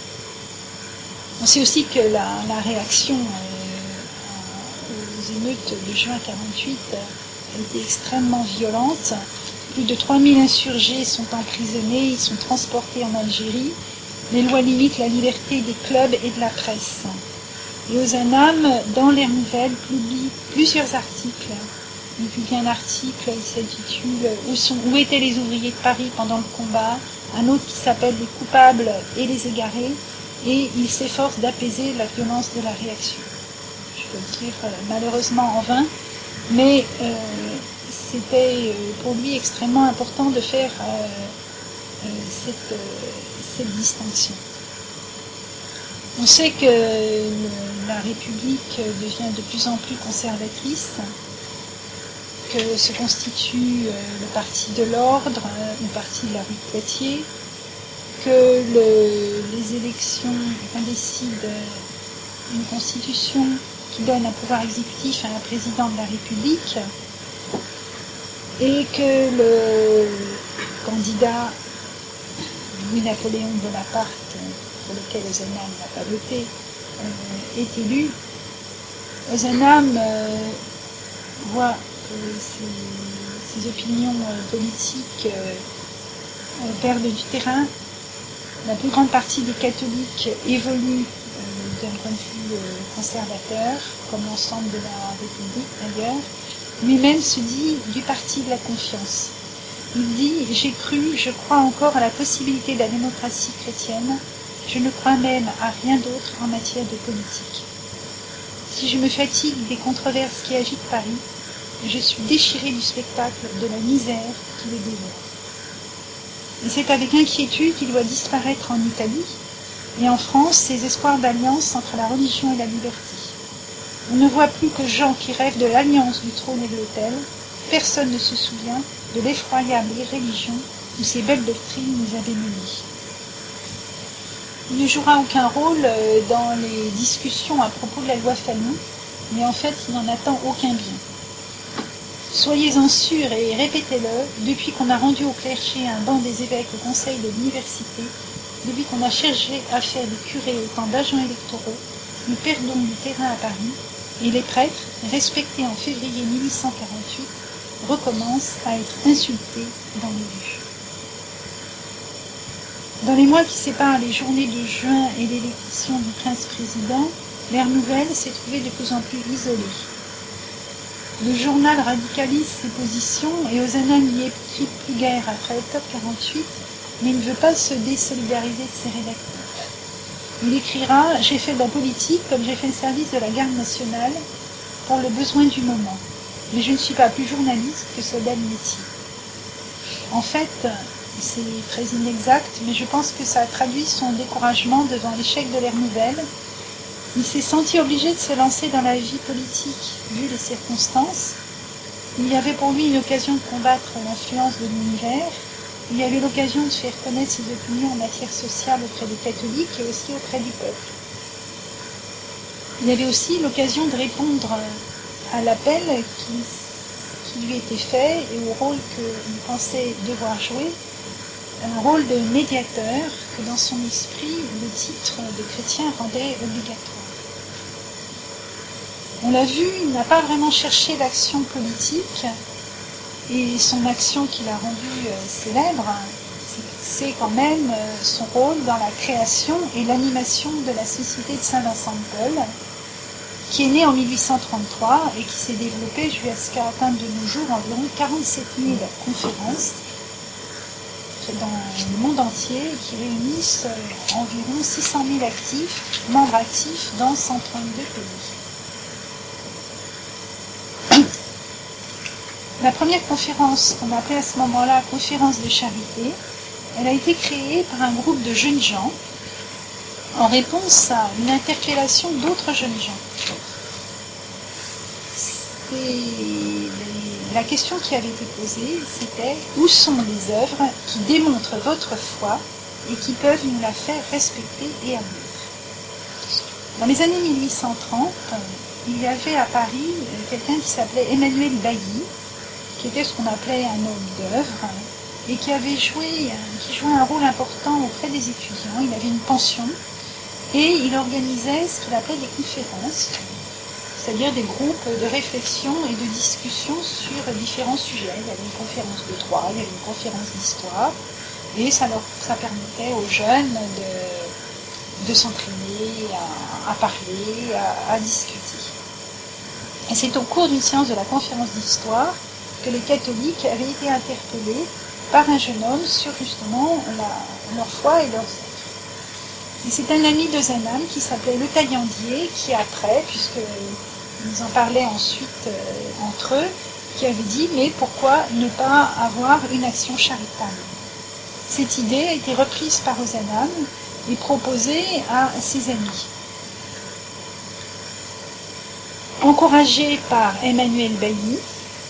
On sait aussi que la réaction aux émeutes de juin 1948 a été extrêmement violente. Plus de 3000 insurgés sont emprisonnés, ils sont transportés en Algérie. Les lois limitent la liberté des clubs et de la presse. Et Ozanam, dans l'Ère Nouvelle, publie plusieurs articles. Il publie un article, il s'intitule « Où étaient les ouvriers de Paris pendant le combat ?» un autre qui s'appelle « Les coupables et les égarés » et il s'efforce d'apaiser la violence de la réaction. Je peux le dire malheureusement en vain, mais c'était pour lui extrêmement important de faire cette distinction. On sait que la République devient de plus en plus conservatrice, que se constitue le Parti de l'Ordre, le Parti de la rue de Poitiers, que les élections, on décide une constitution qui donne un pouvoir exécutif à un président de la République, et que le candidat Louis-Napoléon Bonaparte, pour lequel Ozanam n'a pas voté, est élu. Ozanam voit ses opinions politiques perdent du terrain. La plus grande partie des catholiques évolue d'un point de vue conservateur, comme l'ensemble de la République d'ailleurs. Lui-même se dit du parti de la confiance. Il dit « J'ai cru, je crois encore à la possibilité de la démocratie chrétienne. Je ne crois même à rien d'autre en matière de politique. Si je me fatigue des controverses qui agitent Paris, je suis déchiré du spectacle de la misère qui le dévore. » Et c'est avec inquiétude qu'il doit disparaître en Italie et en France ses espoirs d'alliance entre la religion et la liberté. On ne voit plus que Jean qui rêve de l'alliance du trône et de l'autel. Personne ne se souvient de l'effroyable irréligion où ces belles doctrines nous avaient menés. Il ne jouera aucun rôle dans les discussions à propos de la loi Fallon, mais en fait il n'en attend aucun bien. Soyez-en sûrs et répétez-le, depuis qu'on a rendu au clergé un banc des évêques au conseil de l'université, depuis qu'on a cherché à faire des curés autant d'agents électoraux, nous perdons du terrain à Paris, et les prêtres, respectés en février 1848, recommencent à être insultés dans les rues. Dans les mois qui séparent les journées de juin et l'élection du prince-président, l'ère nouvelle s'est trouvée de plus en plus isolée. Le journal radicalise ses positions et Ozanam n'y écrit plus guère après octobre 48, mais il ne veut pas se désolidariser de ses rédacteurs. Il écrira « J'ai fait de la politique comme j'ai fait le service de la garde nationale pour le besoin du moment, mais je ne suis pas plus journaliste que soldat de métier. » En fait, c'est très inexact, mais je pense que ça traduit son découragement devant l'échec de l'ère nouvelle. Il s'est senti obligé de se lancer dans la vie politique, vu les circonstances. Il y avait pour lui une occasion de combattre l'influence de l'univers. Il y avait l'occasion de faire connaître ses opinions en matière sociale auprès des catholiques et aussi auprès du peuple. Il y avait aussi l'occasion de répondre à l'appel qui lui était fait et au rôle qu'il pensait devoir jouer, un rôle de médiateur que dans son esprit le titre de chrétien rendait obligatoire. On l'a vu, il n'a pas vraiment cherché l'action politique et son action qui l'a rendu célèbre, c'est quand même son rôle dans la création et l'animation de la Société de Saint-Vincent de Paul, qui est née en 1833 et qui s'est développée jusqu'à atteindre de nos jours environ 47 000 conférences dans le monde entier qui réunissent environ 600 000 membres actifs dans 132 pays. La première conférence qu'on appelait à ce moment-là conférence de charité, elle a été créée par un groupe de jeunes gens en réponse à une interpellation d'autres jeunes gens. La question qui avait été posée, c'était « Où sont les œuvres qui démontrent votre foi et qui peuvent nous la faire respecter et admirer ?» Dans les années 1830, il y avait à Paris quelqu'un qui s'appelait Emmanuel Bailly, qui était ce qu'on appelait un homme d'œuvre, et qui jouait un rôle important auprès des étudiants. Il avait une pension, et il organisait ce qu'il appelait des conférences, c'est-à-dire des groupes de réflexion et de discussion sur différents sujets. Il y avait une conférence de droit, il y avait une conférence d'histoire, et ça permettait aux jeunes de s'entraîner, à parler, à discuter. Et c'est au cours d'une séance de la conférence d'histoire que les catholiques avaient été interpellés par un jeune homme sur justement leur foi et leurs œuvres. Et c'est un ami d'Ozanam qui s'appelait Le Taillandier qui après, puisqu'ils en parlaient ensuite entre eux, qui avait dit « mais pourquoi ne pas avoir une action charitable ?» Cette idée a été reprise par Ozanam et proposée à ses amis. Encouragé par Emmanuel Bailly,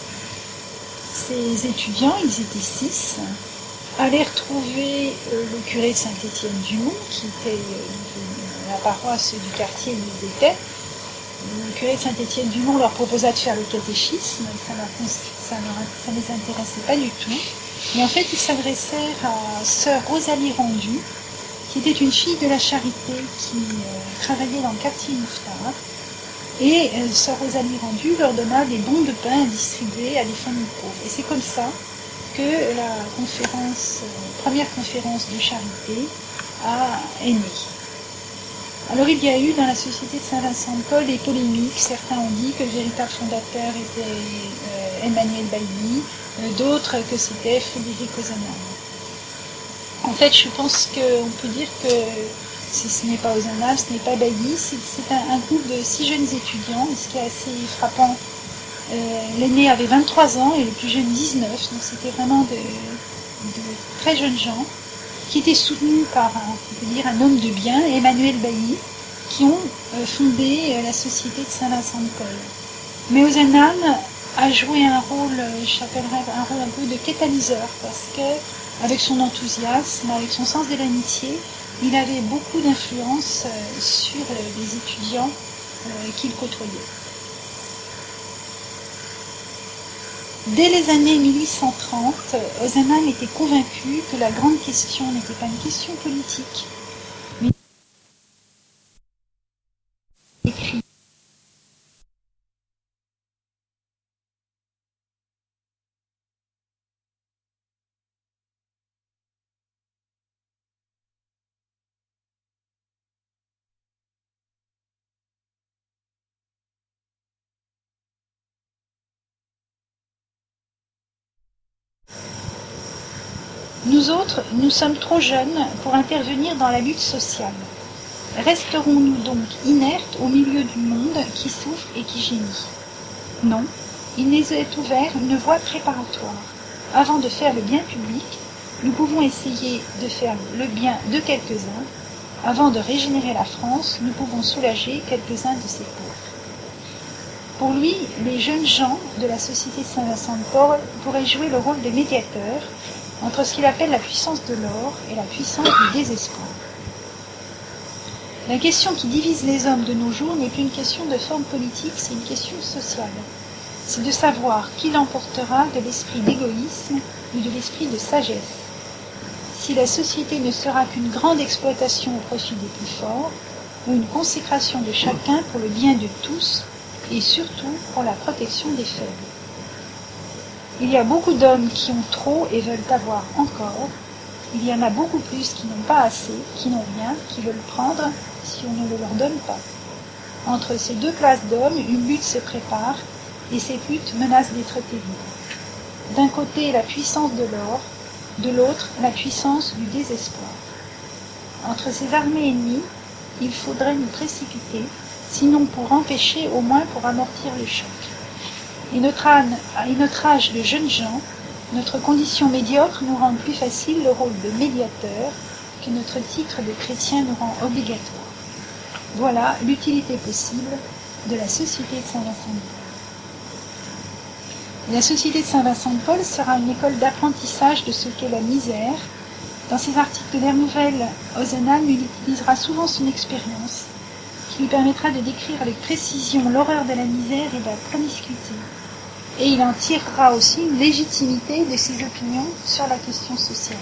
ces étudiants, ils étaient 6, allèrent trouver le curé de Saint-Étienne-du-Mont, qui était la paroisse du quartier où ils étaient. Le curé de Saint-Étienne-du-Mont leur proposa de faire le catéchisme, ça ne les intéressait pas du tout. Mais en fait, ils s'adressèrent à sœur Rosalie Rendu, qui était une fille de la Charité qui travaillait dans le quartier Mouffetard. Et sœur Rosalie Rendu leur donna des bons de pain à distribuer à des familles pauvres. Et c'est comme ça que la première conférence de charité est née. Alors il y a eu dans la Société de Saint-Vincent-de-Paul des polémiques. Certains ont dit que le véritable fondateur était Emmanuel Bailly, d'autres que c'était Frédéric Ozanam. En fait, je pense qu'on peut dire que ce n'est pas Ozanam, ce n'est pas Bailly, c'est un groupe de 6 jeunes étudiants, ce qui est assez frappant. L'aîné avait 23 ans et le plus jeune 19, donc c'était vraiment de très jeunes gens qui étaient soutenus par un homme de bien, Emmanuel Bailly, qui ont fondé la Société de Saint-Vincent-de-Paul. Mais Ozanam a joué un rôle, j'appellerais un rôle un peu de catalyseur, parce que avec son enthousiasme, avec son sens de l'amitié, il avait beaucoup d'influence sur les étudiants qu'il côtoyait. Dès les années 1830, Ozanam était convaincu que la grande question n'était pas une question politique, mais écrit. Nous autres, nous sommes trop jeunes pour intervenir dans la lutte sociale. Resterons-nous donc inertes au milieu du monde qui souffre et qui gémit? Non, il nous est ouvert une voie préparatoire. Avant de faire le bien public, nous pouvons essayer de faire le bien de quelques-uns. Avant de régénérer la France, nous pouvons soulager quelques-uns de ses pauvres. Pour lui, les jeunes gens de la Société de Saint-Vincent-de-Paul pourraient jouer le rôle de médiateurs entre ce qu'il appelle la puissance de l'or et la puissance du désespoir. La question qui divise les hommes de nos jours n'est plus une question de forme politique, c'est une question sociale. C'est de savoir qui l'emportera de l'esprit d'égoïsme ou de l'esprit de sagesse. Si la société ne sera qu'une grande exploitation au profit des plus forts, ou une consécration de chacun pour le bien de tous, et surtout pour la protection des faibles. Il y a beaucoup d'hommes qui ont trop et veulent avoir encore. Il y en a beaucoup plus qui n'ont pas assez, qui n'ont rien, qui veulent prendre si on ne le leur donne pas. Entre ces deux classes d'hommes, une lutte se prépare et cette lutte menace d'être terrible. D'un côté, la puissance de l'or, de l'autre, la puissance du désespoir. Entre ces armées ennemies, il faudrait nous précipiter, sinon pour empêcher, au moins pour amortir le choc. Et notre âge de jeunes gens, notre condition médiocre nous rend plus facile le rôle de médiateur que notre titre de chrétien nous rend obligatoire. Voilà l'utilité possible de la Société de Saint-Vincent-de-Paul. La Société de Saint-Vincent-de-Paul sera une école d'apprentissage de ce qu'est la misère. Dans ses articles d'Air Nouvelle, Ozanam utilisera souvent son expérience, qui lui permettra de décrire avec précision l'horreur de la misère et de la promiscuité. Et il en tirera aussi une légitimité de ses opinions sur la question sociale.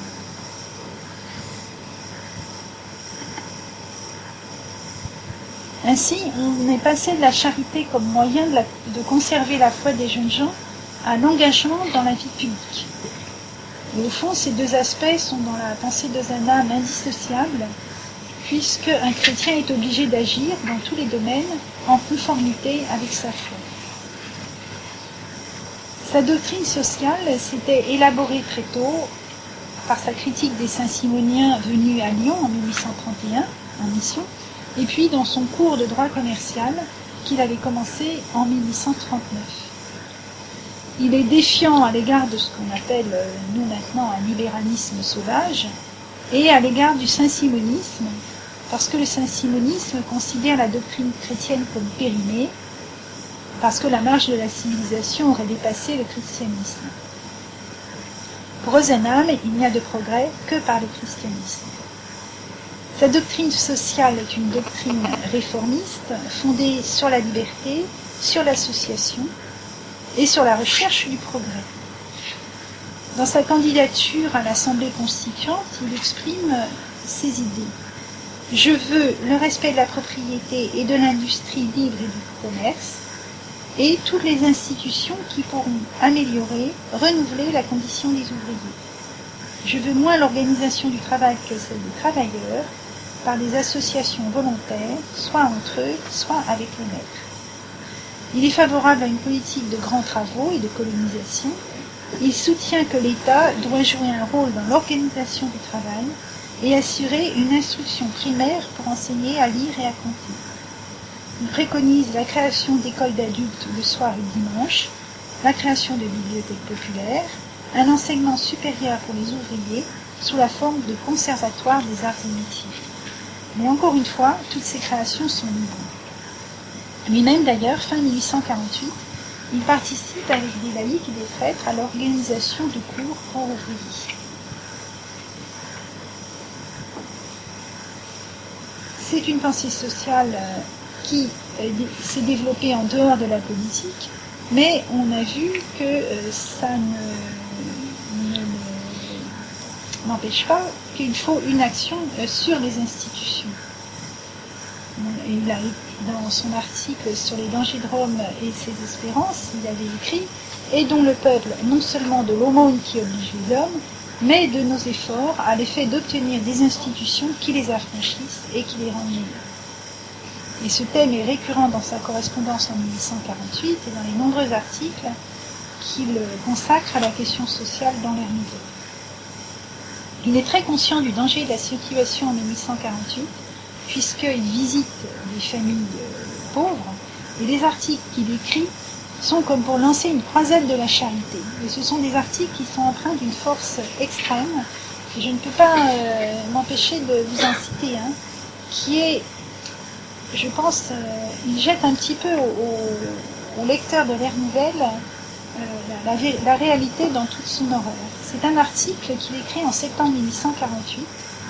Ainsi, on est passé de la charité comme moyen de conserver la foi des jeunes gens à l'engagement dans la vie publique. Et au fond, ces deux aspects sont dans la pensée d'Ozanam indissociables, puisque un chrétien est obligé d'agir dans tous les domaines en conformité avec sa foi. Sa doctrine sociale s'était élaborée très tôt par sa critique des Saint-Simoniens venus à Lyon en 1831, en mission, et puis dans son cours de droit commercial qu'il avait commencé en 1839. Il est défiant à l'égard de ce qu'on appelle, nous maintenant, un libéralisme sauvage, et à l'égard du saint-simonisme, parce que le saint-simonisme considère la doctrine chrétienne comme périmée, parce que la marche de la civilisation aurait dépassé le christianisme. Pour Ozanam, il n'y a de progrès que par le christianisme. Sa doctrine sociale est une doctrine réformiste, fondée sur la liberté, sur l'association et sur la recherche du progrès. Dans sa candidature à l'Assemblée constituante, il exprime ses idées. Je veux le respect de la propriété et de l'industrie libre et du commerce, et toutes les institutions qui pourront améliorer, renouveler la condition des ouvriers. Je veux moins l'organisation du travail que celle des travailleurs, par des associations volontaires, soit entre eux, soit avec les maîtres. Il est favorable à une politique de grands travaux et de colonisation. Il soutient que l'État doit jouer un rôle dans l'organisation du travail et assurer une instruction primaire pour enseigner à lire et à compter. Il préconise la création d'écoles d'adultes le soir et le dimanche, la création de bibliothèques populaires, un enseignement supérieur pour les ouvriers sous la forme de conservatoire des arts et métiers. Mais encore une fois, toutes ces créations sont libres. Lui-même d'ailleurs, fin 1848, il participe avec des laïcs et des prêtres à l'organisation de cours pour ouvriers. C'est une pensée sociale qui s'est développée en dehors de la politique, mais on a vu que ça n'empêche pas qu'il faut une action sur les institutions. Il a, dans son article sur les dangers de Rome et ses espérances, il avait écrit « Aidons le peuple non seulement de l'aumône qui oblige les hommes, mais de nos efforts à l'effet d'obtenir des institutions qui les affranchissent et qui les rendent meilleurs. » Et ce thème est récurrent dans sa correspondance en 1848 et dans les nombreux articles qu'il consacre à la question sociale dans l'ère nouvelle. Il est très conscient du danger de la situation en 1848, puisqu'il visite des familles pauvres, et les articles qu'il écrit sont comme pour lancer une croisade de la charité. Et ce sont des articles qui sont empreints d'une force extrême, et je ne peux pas m'empêcher de vous en citer un, qui est, je pense, il jette un petit peu au lecteur de l'ère nouvelle la réalité dans toute son horreur. C'est un article qu'il écrit en septembre 1848.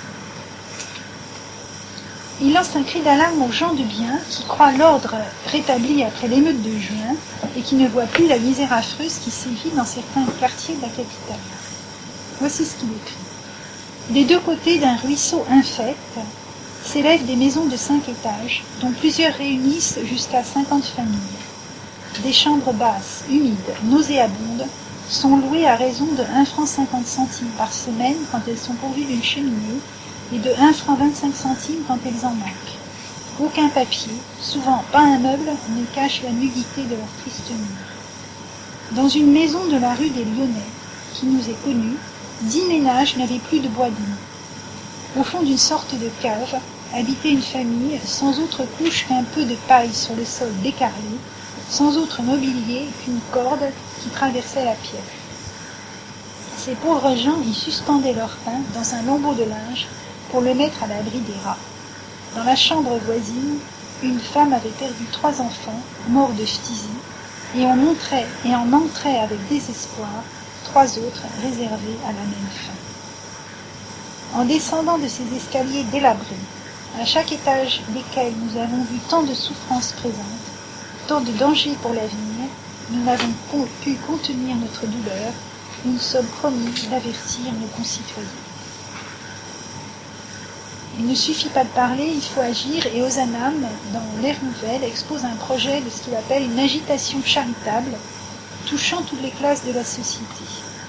Il lance un cri d'alarme aux gens de bien qui croient l'ordre rétabli après l'émeute de juin et qui ne voient plus la misère affreuse qui sévit dans certains quartiers de la capitale. Voici ce qu'il écrit. Des deux côtés d'un ruisseau infect s'élèvent des maisons de 5 étages, dont plusieurs réunissent jusqu'à 50 familles. Des chambres basses, humides, nauséabondes, sont louées à raison de 1 franc 50 centimes par semaine quand elles sont pourvues d'une cheminée et de 1 franc 25 centimes quand elles en manquent. Aucun papier, souvent pas un meuble, ne cache la nudité de leur triste mur. Dans une maison de la rue des Lyonnais, qui nous est connue, 10 ménages n'avaient plus de bois d'eau. Au fond d'une sorte de cave, habitait une famille sans autre couche qu'un peu de paille sur le sol décarrelé, sans autre mobilier qu'une corde qui traversait la pierre. Ces pauvres gens y suspendaient leur pain dans un lambeau de linge pour le mettre à l'abri des rats. Dans la chambre voisine, une femme avait perdu 3 enfants, morts de phtisie, et en entrait avec désespoir 3 autres réservés à la même fin. En descendant de ces escaliers délabrés, à chaque étage desquels nous avons vu tant de souffrances présentes, tant de dangers pour l'avenir, nous n'avons pu contenir notre douleur, nous nous sommes promis d'avertir nos concitoyens. Il ne suffit pas de parler, il faut agir, et Ozanam, dans l'ère nouvelle, expose un projet de ce qu'il appelle une agitation charitable, touchant toutes les classes de la société.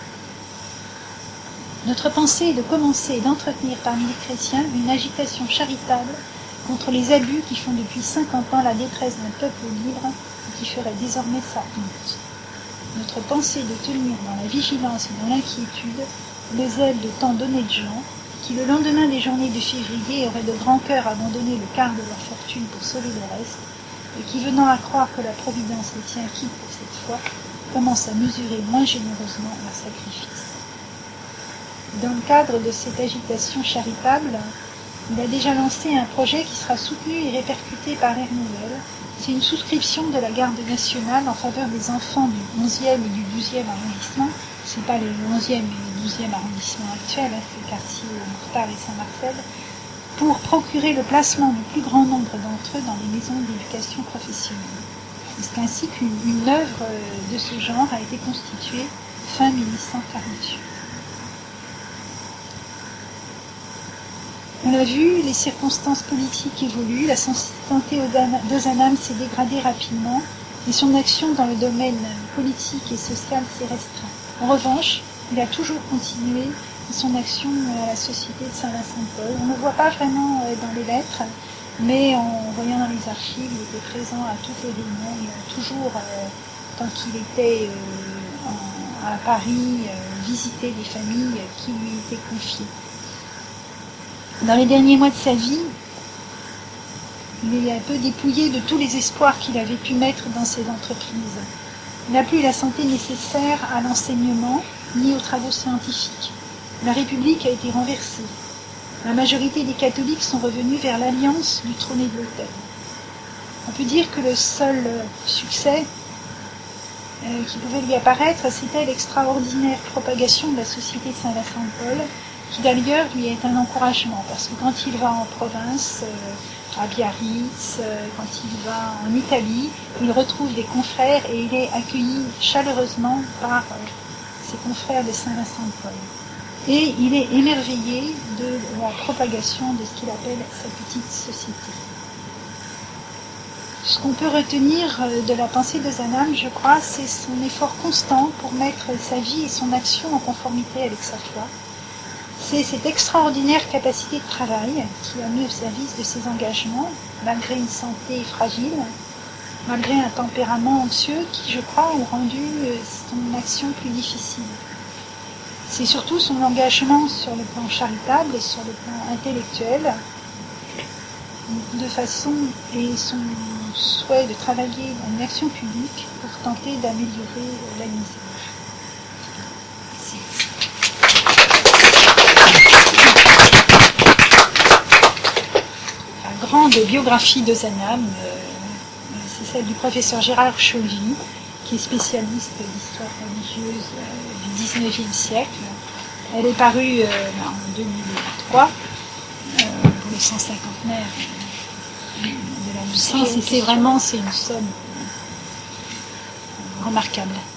Notre pensée est de commencer et d'entretenir parmi les chrétiens une agitation charitable contre les abus qui font depuis 50 ans la détresse d'un peuple libre et qui ferait désormais sa honte. Notre pensée est de tenir dans la vigilance et dans l'inquiétude le zèle de tant d'honnêtes gens qui, le lendemain des journées de février, auraient de grand cœur abandonné le quart de leur fortune pour sauver le reste, et qui, venant à croire que la Providence les tient quitte pour cette fois, commencent à mesurer moins généreusement leur sacrifice. Dans le cadre de cette agitation charitable, il a déjà lancé un projet qui sera soutenu et répercuté par l'ère nouvelle. C'est une souscription de la garde nationale en faveur des enfants du 11e et du 12e arrondissement. Ce n'est pas le 11e et le 12e arrondissement actuel, c'est le quartier Mouffetard et Saint-Marcel, pour procurer le placement du plus grand nombre d'entre eux dans les maisons d'éducation professionnelle. C'est ainsi qu'une œuvre de ce genre a été constituée fin 1848. On l'a vu, les circonstances politiques évoluent, la sensibilité d'Ozanam s'est dégradée rapidement et son action dans le domaine politique et social s'est restreinte. En revanche, il a toujours continué son action à la Société de Saint-Vincent-de-Paul. On ne le voit pas vraiment dans les lettres, mais en voyant dans les archives, il était présent à toutes les réunions. Il a toujours, tant qu'il était à Paris, visité les familles qui lui étaient confiées. Dans les derniers mois de sa vie, il est un peu dépouillé de tous les espoirs qu'il avait pu mettre dans ses entreprises. Il n'a plus la santé nécessaire à l'enseignement ni aux travaux scientifiques. La République a été renversée. La majorité des catholiques sont revenus vers l'alliance du trône et de l'autel. On peut dire que le seul succès qui pouvait lui apparaître, c'était l'extraordinaire propagation de la Société de Saint-Vincent-de-Paul, qui d'ailleurs lui est un encouragement, parce que quand il va en province, à Biarritz, quand il va en Italie, il retrouve des confrères et il est accueilli chaleureusement par ses confrères de Saint-Vincent-de-Paul. Et il est émerveillé de la propagation de ce qu'il appelle sa petite société. Ce qu'on peut retenir de la pensée d'Ozanam, je crois, c'est son effort constant pour mettre sa vie et son action en conformité avec sa foi. C'est cette extraordinaire capacité de travail qui a mis au service de ses engagements, malgré une santé fragile, malgré un tempérament anxieux qui, je crois, ont rendu son action plus difficile. C'est surtout son engagement sur le plan charitable et sur le plan intellectuel, de façon et son souhait de travailler dans une action publique pour tenter d'améliorer la misère. La grande biographie d'Ozanam, c'est celle du professeur Gérard Cholvy, qui est spécialiste d'histoire religieuse du XIXe siècle. Elle est parue en 2003 pour le 150e de la naissance, et c'est une somme remarquable.